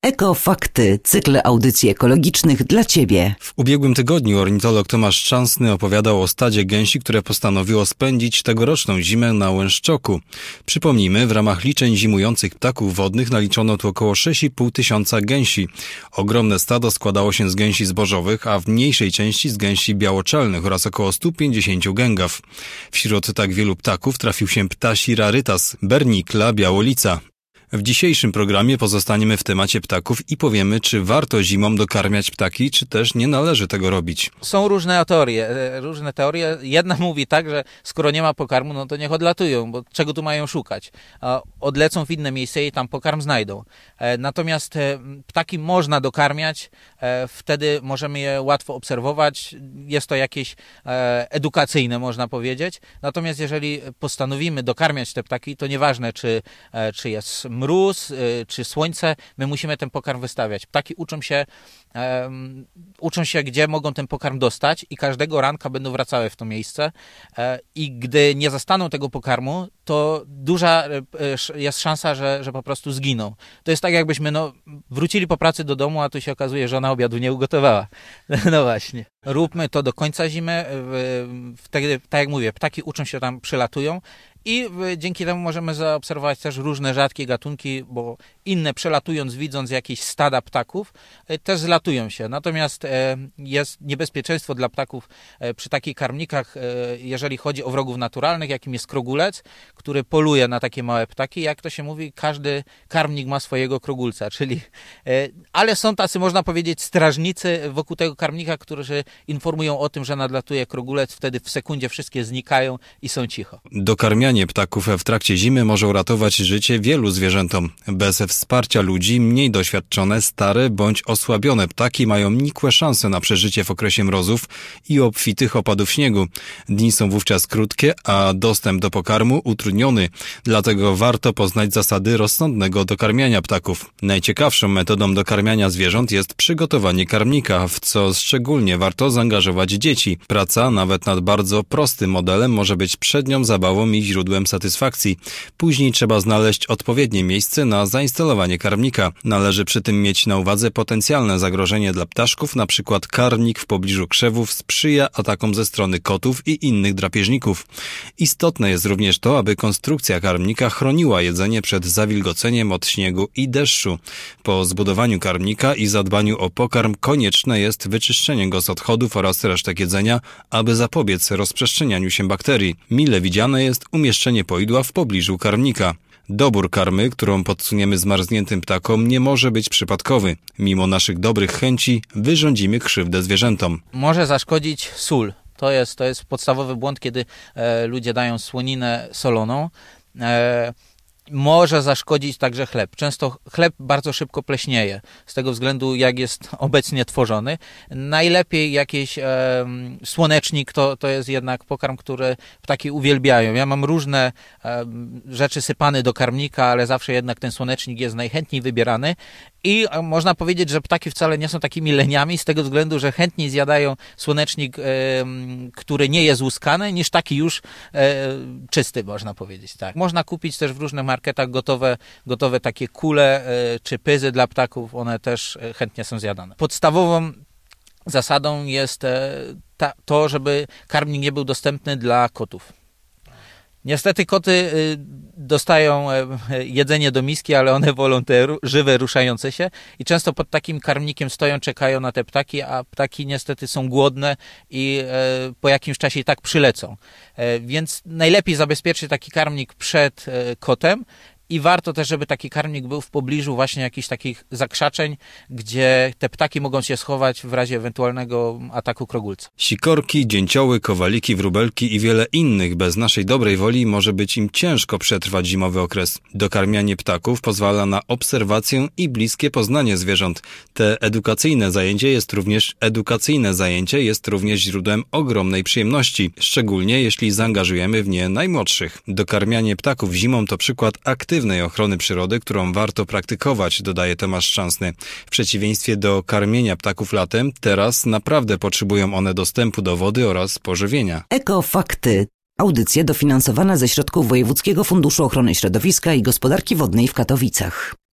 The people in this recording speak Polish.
Ekofakty, cykl audycji ekologicznych dla Ciebie. W ubiegłym tygodniu ornitolog Tomasz Szczęsny opowiadał o stadzie gęsi, które postanowiło spędzić tegoroczną zimę na Łęszczoku. Przypomnijmy, w ramach liczeń zimujących ptaków wodnych naliczono tu około 6,5 tysiąca gęsi. Ogromne stado składało się z gęsi zbożowych, a w mniejszej części z gęsi białoczelnych oraz około 150 gęgaw. Wśród tak wielu ptaków trafił się ptasi rarytas, bernikla białolica. W dzisiejszym programie pozostaniemy w temacie ptaków i powiemy, czy warto zimą dokarmiać ptaki, czy też nie należy tego robić. Są różne teorie. Jedna mówi tak, że skoro nie ma pokarmu, no to niech odlatują, bo czego tu mają szukać? Odlecą w inne miejsce i tam pokarm znajdą. Natomiast ptaki można dokarmiać, wtedy możemy je łatwo obserwować. Jest to jakieś edukacyjne, można powiedzieć. Natomiast jeżeli postanowimy dokarmiać te ptaki, to nieważne, czy jest mróz, czy słońce, my musimy ten pokarm wystawiać. Ptaki uczą się, gdzie mogą ten pokarm dostać i każdego ranka będą wracały w to miejsce i gdy nie zastaną tego pokarmu, to duża jest szansa, że po prostu zginą. To jest tak, jakbyśmy wrócili po pracy do domu, a tu się okazuje, że ona obiadu nie ugotowała. No właśnie. Róbmy to do końca zimy. Wtedy, tak jak mówię, ptaki uczą się tam, przylatują i dzięki temu możemy zaobserwować też różne rzadkie gatunki, bo inne przelatując, widząc jakieś stada ptaków, też zlatują się. Natomiast jest niebezpieczeństwo dla ptaków przy takich karmnikach, jeżeli chodzi o wrogów naturalnych, jakim jest krogulec, który poluje na takie małe ptaki. Jak to się mówi, każdy karmnik ma swojego krogulca, ale są tacy, można powiedzieć, strażnicy wokół tego karmnika, którzy informują o tym, że nadlatuje krogulec, wtedy w sekundzie wszystkie znikają i są cicho. Dokarmianie ptaków w trakcie zimy może uratować życie wielu zwierzętom. Bez wsparcia ludzi mniej doświadczone, stare bądź osłabione ptaki mają nikłe szanse na przeżycie w okresie mrozów i obfitych opadów śniegu. Dni są wówczas krótkie, a dostęp do pokarmu utrudniony. Dlatego warto poznać zasady rozsądnego dokarmiania ptaków. Najciekawszą metodą dokarmiania zwierząt jest przygotowanie karmnika, w co szczególnie warto zaangażować dzieci. Praca nawet nad bardzo prostym modelem może być przednią zabawą i źródłem satysfakcji. Później trzeba znaleźć odpowiednie miejsce na zainstalowanie karmnika. Należy przy tym mieć na uwadze potencjalne zagrożenie dla ptaszków, np. karmnik w pobliżu krzewów sprzyja atakom ze strony kotów i innych drapieżników. Istotne jest również to, aby konstrukcja karmnika chroniła jedzenie przed zawilgoceniem od śniegu i deszczu. Po zbudowaniu karmnika i zadbaniu o pokarm konieczne jest wyczyszczenie go z odchodów oraz resztek jedzenia, aby zapobiec rozprzestrzenianiu się bakterii. Mile widziane jest umieszczenie poidła w pobliżu karmnika. Dobór karmy, którą podsuniemy zmarzniętym ptakom, nie może być przypadkowy. Mimo naszych dobrych chęci wyrządzimy krzywdę zwierzętom. Może zaszkodzić sól. To jest podstawowy błąd, kiedy ludzie dają słoninę soloną. Może zaszkodzić także chleb. Często chleb bardzo szybko pleśnieje, z tego względu, jak jest obecnie tworzony. Najlepiej jakiś słonecznik to jest jednak pokarm, który ptaki uwielbiają. Ja mam różne rzeczy sypane do karmnika, ale zawsze jednak ten słonecznik jest najchętniej wybierany i można powiedzieć, że ptaki wcale nie są takimi leniami, z tego względu, że chętniej zjadają słonecznik, który nie jest łuskany, niż taki już czysty, można powiedzieć. Tak. Można kupić też w różnych marketach gotowe takie kule czy pyzy dla ptaków, one też chętnie są zjadane. Podstawową zasadą jest to, żeby karmnik nie był dostępny dla kotów. Niestety koty dostają jedzenie do miski, ale one wolą te żywe, ruszające się i często pod takim karmnikiem stoją, czekają na te ptaki, a ptaki niestety są głodne i po jakimś czasie i tak przylecą. Więc najlepiej zabezpieczyć taki karmnik przed kotem i warto też, żeby taki karmnik był w pobliżu właśnie jakichś takich zakrzaczeń, gdzie te ptaki mogą się schować w razie ewentualnego ataku krogulca. Sikorki, dzięcioły, kowaliki, wróbelki i wiele innych bez naszej dobrej woli może być im ciężko przetrwać zimowy okres. Dokarmianie ptaków pozwala na obserwację i bliskie poznanie zwierząt. Te edukacyjne zajęcie jest również źródłem ogromnej przyjemności, szczególnie jeśli zaangażujemy w nie najmłodszych. Dokarmianie ptaków zimą to przykład aktywnej ochrony przyrody, którą warto praktykować, dodaje Tomasz Szczęsny. W przeciwieństwie do karmienia ptaków latem, teraz naprawdę potrzebują one dostępu do wody oraz pożywienia. Ekofakty. Audycja dofinansowana ze środków Wojewódzkiego Funduszu Ochrony Środowiska i Gospodarki Wodnej w Katowicach.